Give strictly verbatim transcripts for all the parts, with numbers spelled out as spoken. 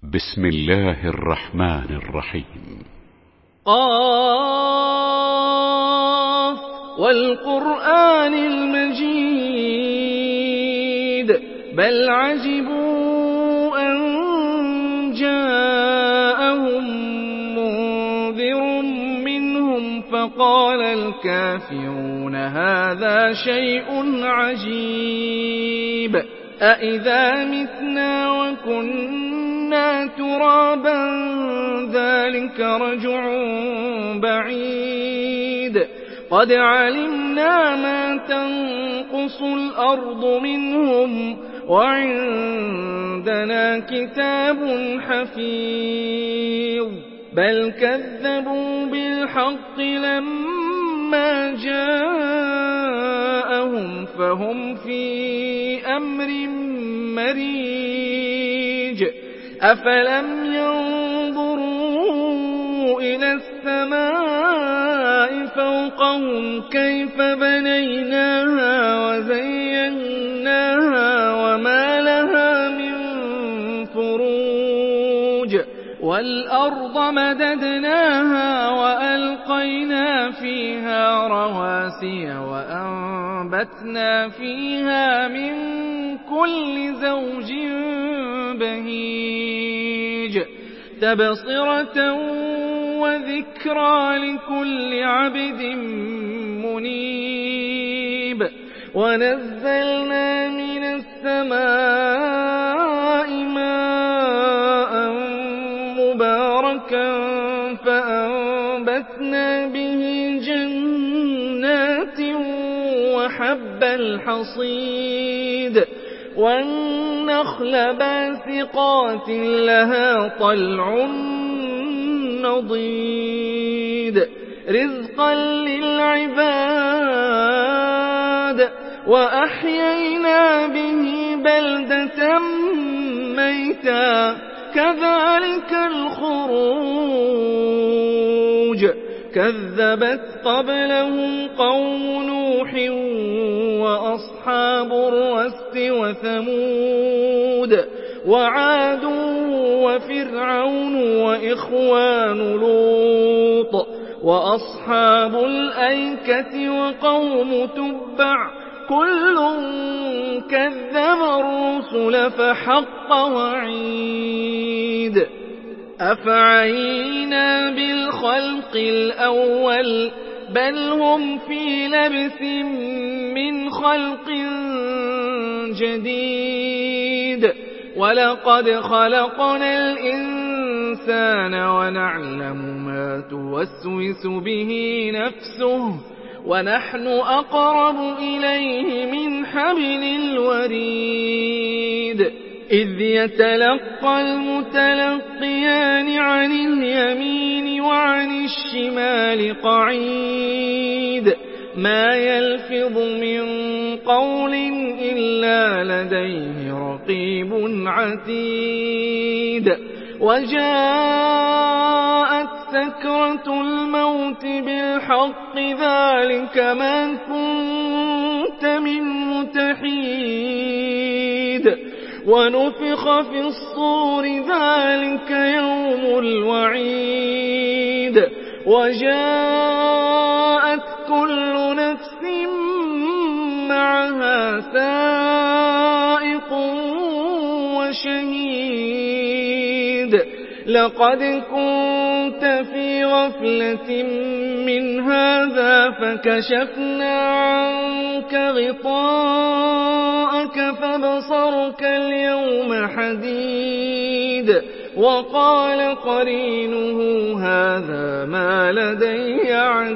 بسم الله الرحمن الرحيم. قاف والقرآن المجيد بل عجبوا أن جاءهم منذر منهم فقال الكافرون هذا شيء عجيب أإذا متنا وكنا ترابا ذلك رجع بعيد قد علمنا ما تنقص الأرض منهم وعندنا كتاب حفيظ بل كذبوا بالحق لما جاءهم فهم في أمر مريج أفلم ينظروا إلى السماء فوقهم كيف بنيناها وزيناها وما لها من فروج والأرض مددناها وألقينا فيها رواسي وأنبتنا فيها من كل زوج بهيج تبصرة وذكرى لكل عبد منيب ونزلنا من السماء ماء مباركا فأنبتنا به جنات وحب الحصيد والنخل باسقات لها طلع نضيد رزقا للعباد وأحيينا به بلدة ميتا كذلك الخروج كذبت قبلهم قوم نوح وأصحاب الرس وثمود وعاد وفرعون وإخوان لوط وأصحاب الأيكة وقوم تبع كل كذب الرسل فحق وعيد أفعينا بالخلق الأول بل هم في لبث من خلق جديد ولقد خلقنا الإنسان ونعلم ما توسوس به نفسه ونحن أقرب إليه من حبل الوريد إذ يتلقى المتلقيان عن اليمين وعن الشمال قعيد ما يلفظ من قول إلا لديه رقيب عتيد وجاءت سكرة الموت بالحق ذلك ما كنت منه تحيد ونفخ في الصور ذلك يوم الوعيد وجاءت كل نفس معها سائق وشهيد لقد كنت في غفلة من هذا فكشفنا عنك غطاءك فبصرك اليوم حديد وقال قرينه هذا ما لدي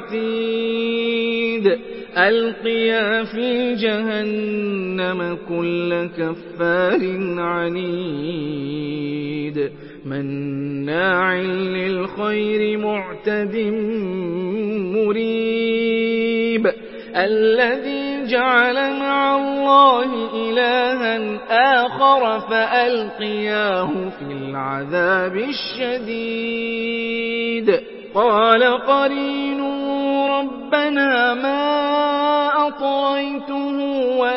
عتيد ألقيا في جهنم كل كفار عنيد مناع للخير معتد مريب الذي جعل مع الله إلها آخر فألقياه في العذاب الشديد قال قرينه ربنا ما أطغيته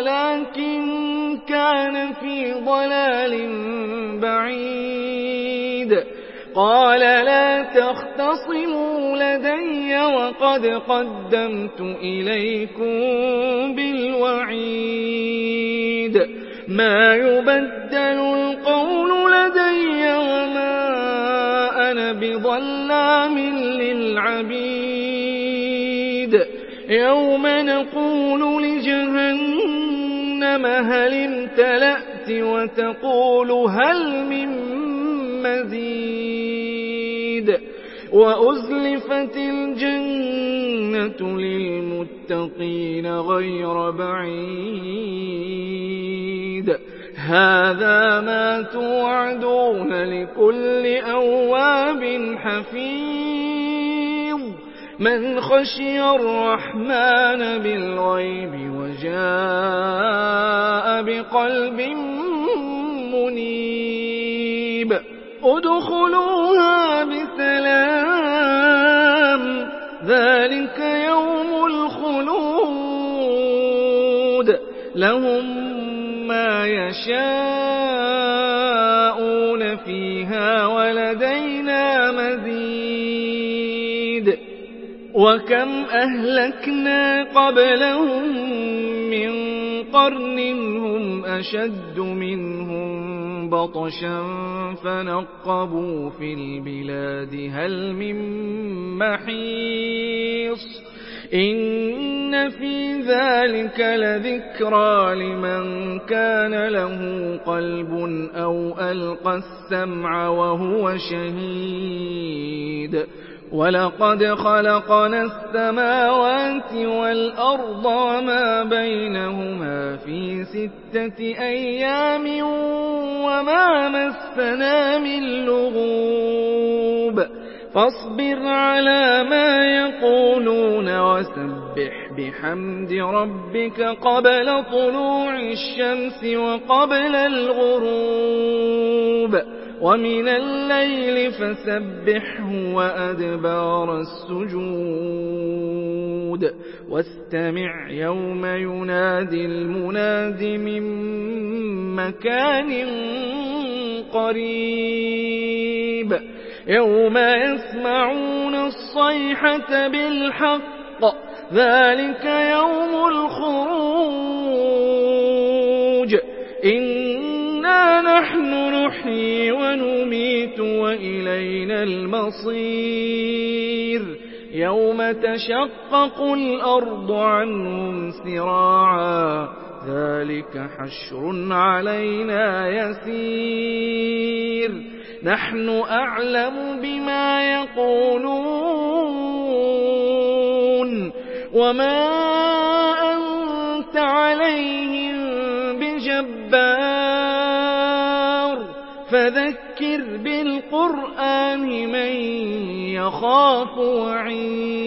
ولكن كان في ضلال بعيد قال لا تختصموا لدي وقد قدمت إليكم بالوعيد ما يبدل القول لدي وما أنا بظلام للعبيد يوم نقول لجهنم هل امتلأت وتقول هل من مزيد وأزلفت الجنة للمتقين غير بعيد هذا ما توعدون لكل أواب حفيظ من خشي الرحمن بالغيب وجاء بقلب منيب ادخلوها بسلام ذلك يوم الخلود لهم ما يشاءون فيها ولدينا مزيد وكم أهلكنا قبلهم من قرن هم أشد منهم بطشا فنقبوا في البلاد هل من محيص إن في ذلك لذكرى لمن كان له قلب أو ألقى السمع وهو شهيد ولقد خلقنا السماوات والأرض وما بينهما في ستة أيام وما مسنا من لغوب فاصبر على ما يقولون وسبح بحمد ربك قبل طلوع الشمس وقبل الغروب ومن الليل فسبحه وأدبار السجود واستمع يوم ينادي المناد من مكان قريب يوم يسمعون الصيحة بالحق ذلك يوم الخروج إنا نحن نحيي ونميت وإلينا المصير يوم تشقق الأرض عنهم سراعا ذلك حشر علينا يسير نحن أعلم بما يقولون وما أنت عليهم بجبار فذكر بالقرآن من يخاف وعيد